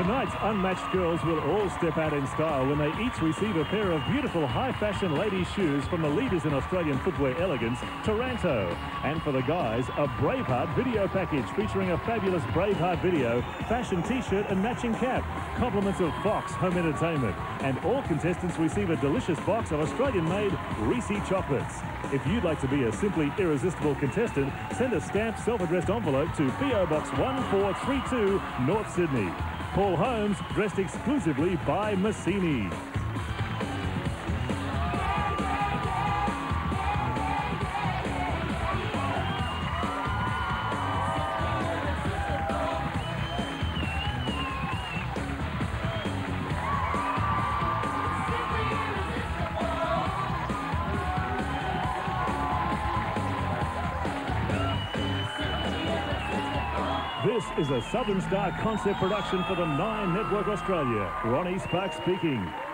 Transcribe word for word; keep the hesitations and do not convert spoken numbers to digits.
Tonight's unmatched girls will all step out in style when they each receive a pair of beautiful high-fashion ladies' shoes from the leaders in Australian footwear elegance, Taranto. And for the guys, a Braveheart video package featuring a fabulous Braveheart video, fashion T-shirt and matching cap. Compliments of Fox Home Entertainment. And all contestants receive a delicious box of Australian-made Reese chocolates. If you'd like to be a simply irresistible contestant, send a stamped self-addressed envelope to P O Box one four three two, North Sydney. Paul Holmes, dressed exclusively by Massini. This is a Southern Star concept production for the Nine Network Australia. Ronnie Sparks speaking.